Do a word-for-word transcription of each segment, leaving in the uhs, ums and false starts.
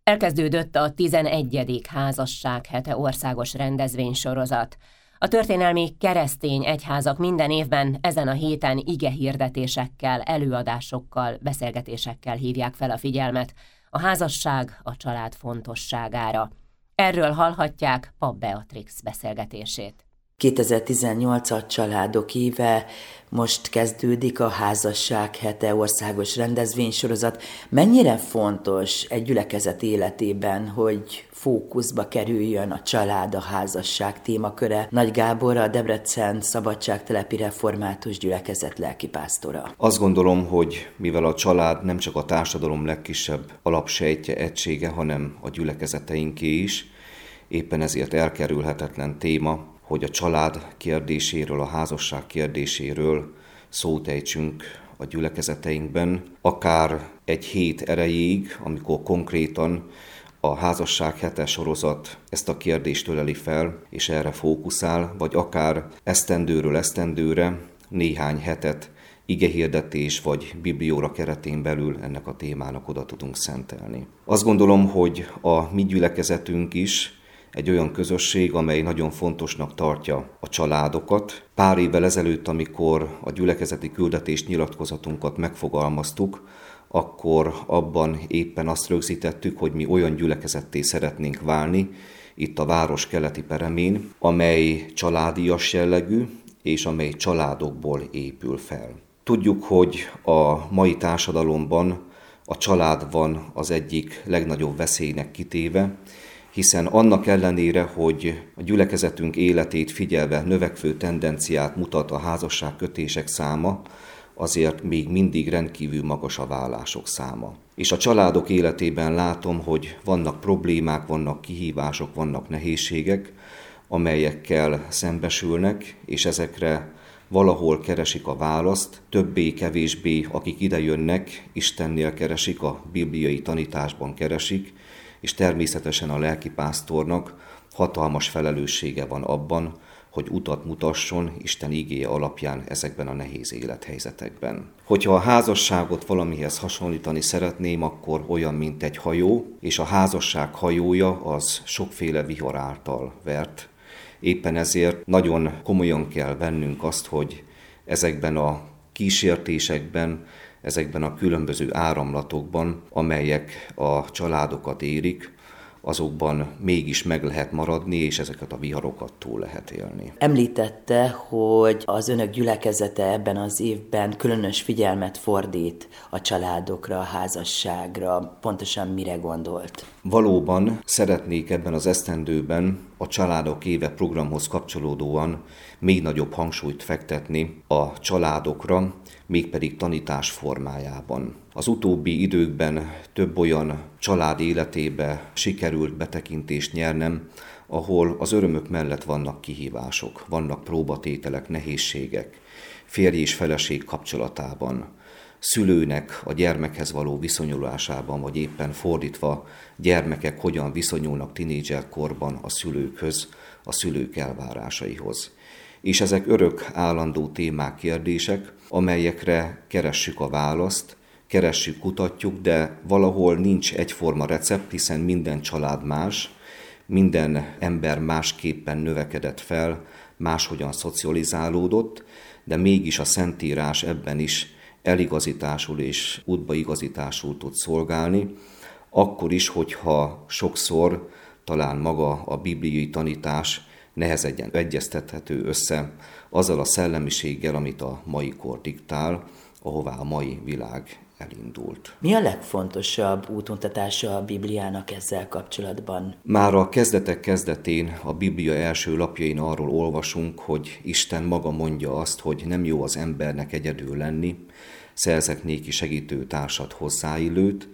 Elkezdődött a tizenegyedik házassághete országos rendezvénysorozat. A történelmi keresztény egyházak minden évben ezen a héten igehirdetésekkel, előadásokkal, beszélgetésekkel hívják fel a figyelmet a házasság, a család fontosságára. Erről hallhatják Papp Beatrix beszélgetését. kétezer-tizennyolc a családok éve, most kezdődik a házasság hete országos rendezvénysorozat. Mennyire fontos egy gyülekezet életében, hogy fókuszba kerüljön a család, a házasság témaköre? Nagy Gábor, a Debrecen Szabadságtelepi Református Gyülekezet lelkipásztora. Azt gondolom, hogy mivel a család nem csak a társadalom legkisebb alapsejtje, egysége, hanem a gyülekezeteinké is, éppen ezért elkerülhetetlen téma, hogy a család kérdéséről, a házasság kérdéséről szót ejtsünk a gyülekezeteinkben, akár egy hét erejéig, amikor konkrétan a házasság hete sorozat ezt a kérdést öleli fel, és erre fókuszál, vagy akár esztendőről esztendőre néhány hetet igehirdetés vagy biblióra keretén belül ennek a témának oda tudunk szentelni. Azt gondolom, hogy a mi gyülekezetünk is egy olyan közösség, amely nagyon fontosnak tartja a családokat. Pár évvel ezelőtt, amikor a gyülekezeti küldetés nyilatkozatunkat megfogalmaztuk, akkor abban éppen azt rögzítettük, hogy mi olyan gyülekezetté szeretnénk válni, itt a város keleti peremén, amely családias jellegű, és amely családokból épül fel. Tudjuk, hogy a mai társadalomban a család van az egyik legnagyobb veszélynek kitéve, hiszen annak ellenére, hogy a gyülekezetünk életét figyelve növekvő tendenciát mutat a házasságkötések száma, azért még mindig rendkívül magas a vállások száma. És a családok életében látom, hogy vannak problémák, vannak kihívások, vannak nehézségek, amelyekkel szembesülnek, és ezekre valahol keresik a választ, többé-kevésbé, akik idejönnek, Istennél keresik, a bibliai tanításban keresik, és természetesen a lelkipásztornak hatalmas felelőssége van abban, hogy utat mutasson Isten igéje alapján ezekben a nehéz élethelyzetekben. Hogyha a házasságot valamihez hasonlítani szeretném, akkor olyan, mint egy hajó, és a házasság hajója az sokféle vihar által vert. Éppen ezért nagyon komolyan kell vennünk azt, hogy ezekben a kísértésekben, ezekben a különböző áramlatokban, amelyek a családokat érik, azokban mégis meg lehet maradni, és ezeket a viharokat túl lehet élni. Említette, hogy az önök gyülekezete ebben az évben különös figyelmet fordít a családokra, a házasságra. Pontosan mire gondolt? Valóban szeretnék ebben az esztendőben a Családok éve programhoz kapcsolódóan még nagyobb hangsúlyt fektetni a családokra, mégpedig tanítás formájában. Az utóbbi időkben több olyan család életébe sikerült betekintést nyernem, ahol az örömök mellett vannak kihívások, vannak próbatételek, nehézségek, férj és feleség kapcsolatában, szülőnek a gyermekhez való viszonyulásában, vagy éppen fordítva, gyermekek hogyan viszonyulnak tinédzserkorban a szülőkhöz, a szülők elvárásaihoz. És ezek örök állandó témák, kérdések, amelyekre keressük a választ, keressük, kutatjuk, de valahol nincs egyforma recept, hiszen minden család más, minden ember másképpen növekedett fel, máshogyan szocializálódott, de mégis a Szentírás ebben is eligazításul és útbaigazításul tud szolgálni, akkor is, hogyha sokszor talán maga a bibliai tanítás nehezen egyeztethető össze azzal a szellemiséggel, amit a mai kor diktál, ahová a mai világ elindult. Mi a legfontosabb útmutatása a Bibliának ezzel kapcsolatban? Már a kezdetek kezdetén, a Biblia első lapjain arról olvasunk, hogy Isten maga mondja azt, hogy nem jó az embernek egyedül lenni, szerzek néki segítő társat hozzáillőt,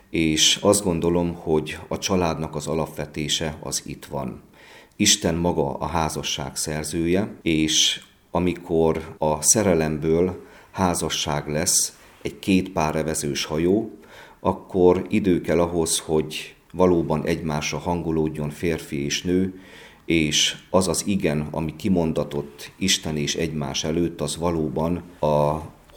és azt gondolom, hogy a családnak az alapvetése az itt van. Isten maga a házasság szerzője, és amikor a szerelemből házasság lesz, egy két párevezős hajó, akkor idő kell ahhoz, hogy valóban egymásra hangolódjon férfi és nő, és az az igen, ami kimondatott Isten és egymás előtt, az valóban a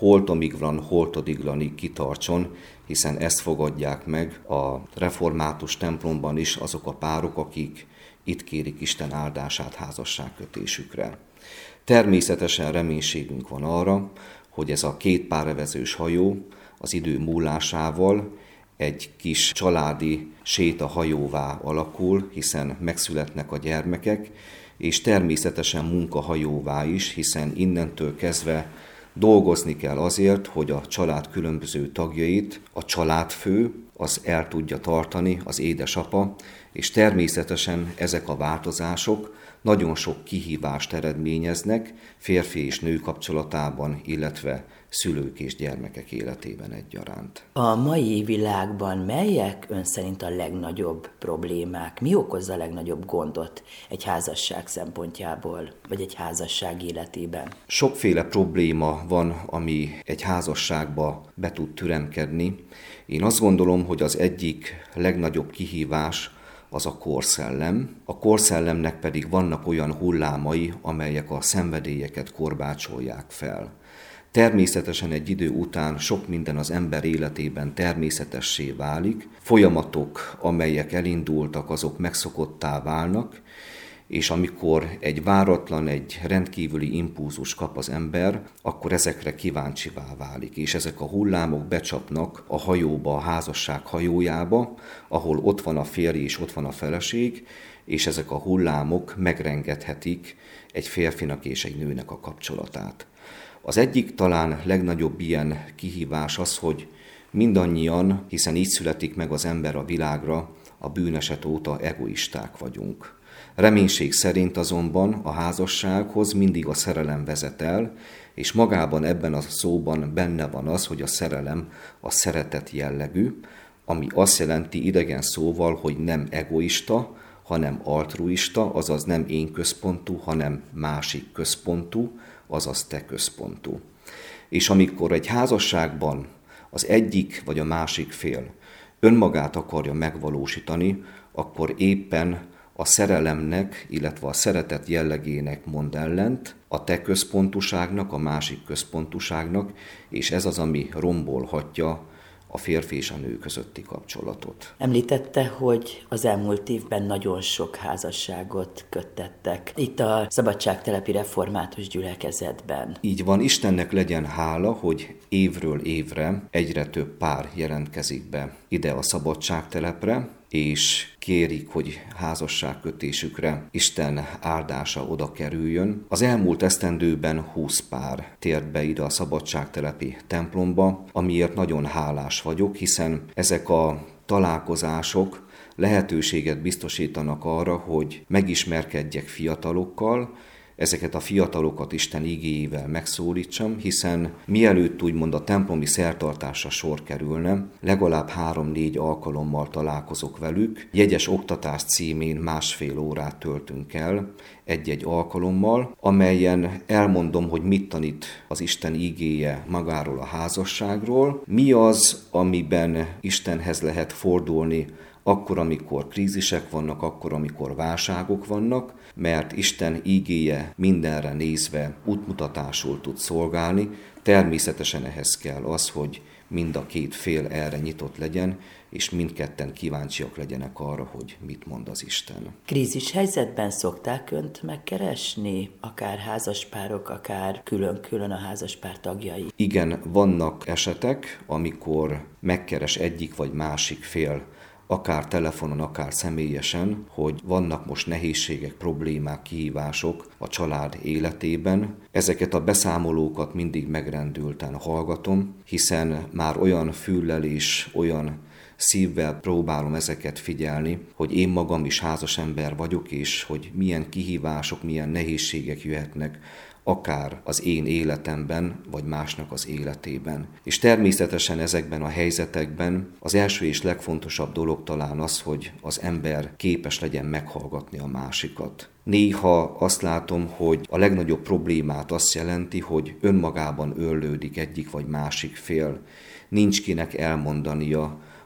holtomiglan, holtodiglanig kitartson, hiszen ezt fogadják meg a református templomban is azok a párok, akik itt kérik Isten áldását házasságkötésükre. Természetesen reménységünk van arra, hogy ez a két párevezős hajó az idő múlásával egy kis családi sétahajóvá alakul, hiszen megszületnek a gyermekek, és természetesen munkahajóvá is, hiszen innentől kezdve dolgozni kell azért, hogy a család különböző tagjait a családfő az el tudja tartani, az édesapa, és természetesen ezek a változások nagyon sok kihívást eredményeznek férfi és nő kapcsolatában, illetve szülők és gyermekek életében egyaránt. A mai világban melyek ön szerint a legnagyobb problémák? Mi okozza a legnagyobb gondot egy házasság szempontjából, vagy egy házasság életében? Sokféle probléma van, ami egy házasságba be tud türemkedni. Én azt gondolom, hogy az egyik legnagyobb kihívás az a korszellem. A korszellemnek pedig vannak olyan hullámai, amelyek a szenvedélyeket korbácsolják fel. Természetesen egy idő után sok minden az ember életében természetessé válik, folyamatok, amelyek elindultak, azok megszokottá válnak, és amikor egy váratlan, egy rendkívüli impulzus kap az ember, akkor ezekre kíváncsivá válik, és ezek a hullámok becsapnak a hajóba, a házasság hajójába, ahol ott van a férj és ott van a feleség, és ezek a hullámok megrengethetik egy férfinak és egy nőnek a kapcsolatát. Az egyik talán legnagyobb ilyen kihívás az, hogy mindannyian, hiszen így születik meg az ember a világra, a bűneset óta egoisták vagyunk. Reménység szerint azonban a házassághoz mindig a szerelem vezet el, és magában ebben a szóban benne van az, hogy a szerelem a szeretet jellegű, ami azt jelenti idegen szóval, hogy nem egoista, hanem altruista, azaz nem én központú, hanem másik központú, azaz te központú. És amikor egy házasságban az egyik vagy a másik fél önmagát akarja megvalósítani, akkor éppen a szerelemnek, illetve a szeretet jellegének mond ellent, a te központúságnak, a másik központúságnak, és ez az, ami rombolhatja a férfi és a nő közötti kapcsolatot. Említette, hogy az elmúlt évben nagyon sok házasságot köttettek itt a Szabadságtelepi Református Gyülekezetben. Így van, Istennek legyen hála, hogy évről évre egyre több pár jelentkezik be ide a Szabadságtelepre, és kérik, hogy házasságkötésükre Isten áldása oda kerüljön. Az elmúlt esztendőben húsz pár tért be ide a Szabadságtelepi templomba, amiért nagyon hálás vagyok, hiszen ezek a találkozások lehetőséget biztosítanak arra, hogy megismerkedjek fiatalokkal, ezeket a fiatalokat Isten igéjével megszólítsam, hiszen mielőtt úgymond a templomi szertartásra sor kerülne, legalább három-négy alkalommal találkozok velük. Jegyes oktatás címén másfél órát töltünk el egy-egy alkalommal, amelyen elmondom, hogy mit tanít az Isten igéje magáról a házasságról, mi az, amiben Istenhez lehet fordulni, akkor, amikor krízisek vannak, akkor, amikor válságok vannak, mert Isten ígéje mindenre nézve útmutatásul tud szolgálni. Természetesen ehhez kell az, hogy mind a két fél erre nyitott legyen, és mindketten kíváncsiak legyenek arra, hogy mit mond az Isten. Krízis helyzetben szokták önt megkeresni, akár házaspárok, akár külön-külön a házaspár tagjai? Igen, vannak esetek, amikor megkeres egyik vagy másik fél, akár telefonon, akár személyesen, hogy vannak most nehézségek, problémák, kihívások a család életében. Ezeket a beszámolókat mindig megrendülten hallgatom, hiszen már olyan füllel és olyan szívvel próbálom ezeket figyelni, hogy én magam is házas ember vagyok, és hogy milyen kihívások, milyen nehézségek jöhetnek akár az én életemben, vagy másnak az életében. És természetesen ezekben a helyzetekben az első és legfontosabb dolog talán az, hogy az ember képes legyen meghallgatni a másikat. Néha azt látom, hogy a legnagyobb problémát azt jelenti, hogy önmagában őrlődik egyik vagy másik fél. Nincs kinek elmondania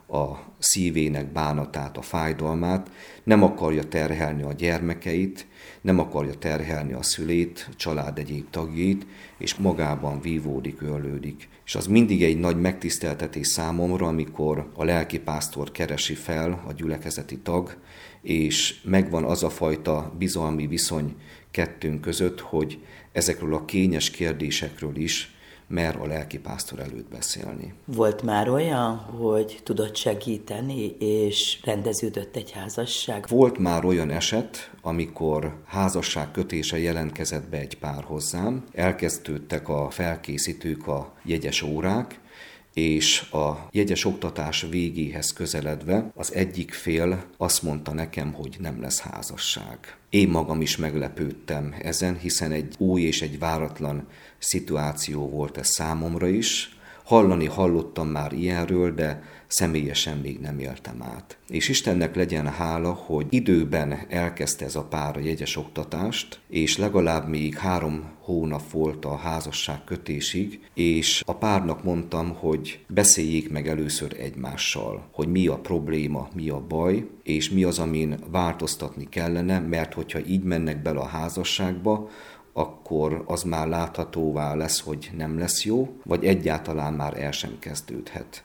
a szívének bánatát, a fájdalmát, nem akarja terhelni a gyermekeit, nem akarja terhelni a szülét, a család egyéb tagjait, és magában vívódik, örlődik. És az mindig egy nagy megtiszteltetés számomra, amikor a lelkipásztor keresi fel a gyülekezeti tag, és megvan az a fajta bizalmi viszony kettőnk között, hogy ezekről a kényes kérdésekről is mer a lelkipásztor előtt beszélni. Volt már olyan, hogy tudott segíteni, és rendeződött egy házasság? Volt már olyan eset, amikor házasság kötése jelentkezett be egy pár hozzám, elkezdődtek a felkészítők, a jegyes órák, és a jegyes oktatás végéhez közeledve az egyik fél azt mondta nekem, hogy nem lesz házasság. Én magam is meglepődtem ezen, hiszen egy új és egy váratlan szituáció volt ez számomra is. Hallani hallottam már ilyenről, de személyesen még nem éltem át. És Istennek legyen hála, hogy időben elkezdte ez a pár a jegyes oktatást, és legalább még három hónap volt a házasság kötésig, és a párnak mondtam, hogy beszéljék meg először egymással, hogy mi a probléma, mi a baj, és mi az, amin változtatni kellene, mert hogyha így mennek bele a házasságba, akkor az már láthatóvá lesz, hogy nem lesz jó, vagy egyáltalán már el sem kezdődhet.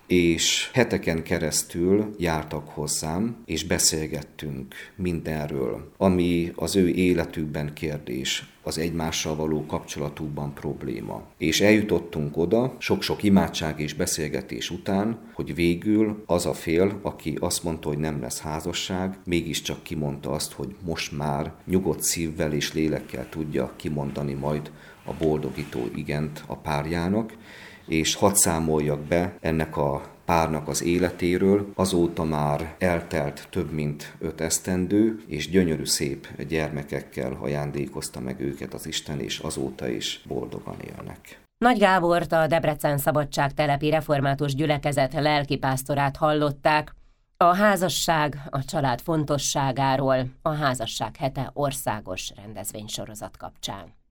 És heteken keresztül jártak hozzám, és beszélgettünk mindenről, ami az ő életükben kérdés, az egymással való kapcsolatukban probléma. És eljutottunk oda, sok-sok imádság és beszélgetés után, hogy végül az a fél, aki azt mondta, hogy nem lesz házasság, mégiscsak kimondta azt, hogy most már nyugodt szívvel és lélekkel tudja kimondani majd a boldogító igent a párjának, és hadd számoljak be ennek a párnak az életéről. Azóta már eltelt több mint öt esztendő, és gyönyörű szép gyermekekkel ajándékozta meg őket az Isten, és azóta is boldogan élnek. Nagy Gábort, a Debrecen Szabadságtelepi Református Gyülekezet lelkipásztorát hallották a házasság, a család fontosságáról a Házasság hete országos rendezvénysorozat kapcsán.